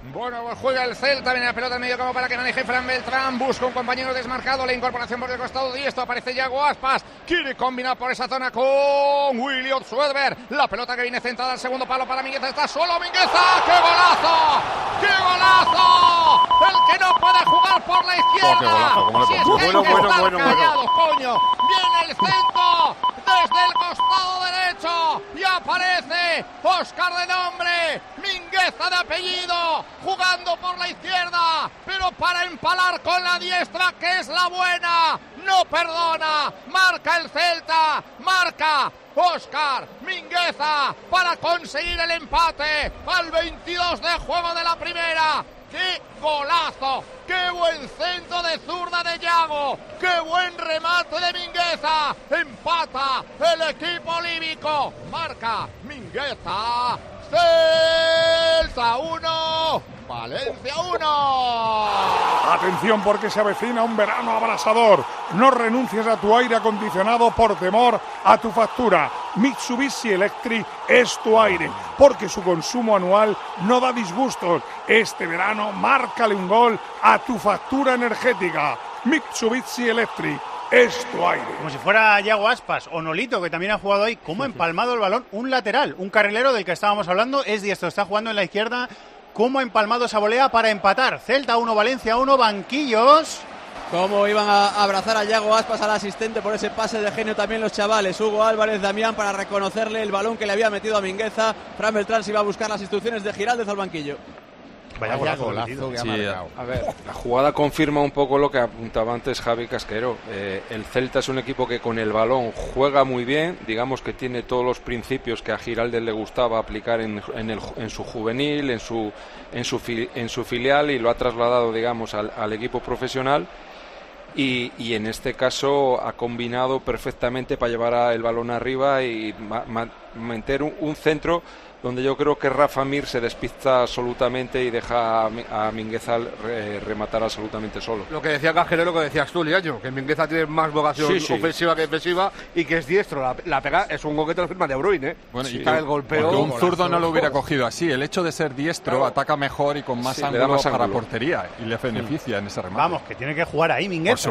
Bueno, pues juega el Celta, viene la pelota al medio campo para que maneje Fran Beltrán, busca un compañero desmarcado, la incorporación por el costado diestro, aparece Yago Aspas, quiere combinar por esa zona con William Swedberg, la pelota que viene centrada al segundo palo para Mingueza, está solo Mingueza, ¡qué golazo! ¡Qué golazo! El que no puede jugar por la izquierda, si es que hay que estar callados, coño, viene el centro desde el costado derecho y aparece Óscar de nombre, Mingueza de apellido, jugando por la izquierda, pero para empalar con la diestra, que es la buena, no perdona, marca el Celta, marca Óscar Mingueza para conseguir el empate al 22 de juego de la primera. ¡Qué golazo! ¡Qué buen centro de zurda de Yago! ¡Qué buen remate de Mingueza! Empata el equipo líbico, marca Mingueza. Celta 1, Valencia 1. Atención, porque se avecina un verano abrasador. No renuncies a tu aire acondicionado por temor a tu factura. Mitsubishi Electric es tu aire, porque su consumo anual no da disgustos. Este verano, márcale un gol a tu factura energética. Mitsubishi Electric es tu aire. Como si fuera Yago Aspas o Nolito, que también ha jugado ahí. ¿Cómo ha empalmado el balón? Un lateral, un carrilero del que estábamos hablando, es diestro, está jugando en la izquierda. ¿Cómo ha empalmado esa volea para empatar? Celta 1, Valencia 1, banquillos. Cómo iban a abrazar a Yago Aspas, al asistente, por ese pase de genio también los chavales. Hugo Álvarez, Damián, para reconocerle el balón que le había metido a Mingueza. Fran Beltrán se iba a buscar las instrucciones de Giraldez al banquillo. Vaya golazo que ha marcado. A ver, la jugada confirma un poco lo que apuntaba antes Javi Casquero. El Celta es un equipo que con el balón juega muy bien, digamos que tiene todos los principios que a Giraldez le gustaba aplicar en su juvenil, en su filial, y lo ha trasladado, digamos, al equipo profesional. Y en este caso ha combinado perfectamente para llevar el balón arriba y meter un centro donde yo creo que Rafa Mir se despista absolutamente y deja a Mingueza rematar absolutamente solo. Lo que decía Cajero, lo que decías tú, Liaño, que Mingueza tiene más vocación ofensiva que defensiva y que es diestro. La pega es un gol que te lo firma De Bruyne, ¿eh? Bueno, y el golpeo. porque un zurdo no lo hubiera cogido así. El hecho de ser diestro, ataca mejor y con más ángulo para portería y le beneficia en ese remate. Vamos, que tiene que jugar ahí Mingueza.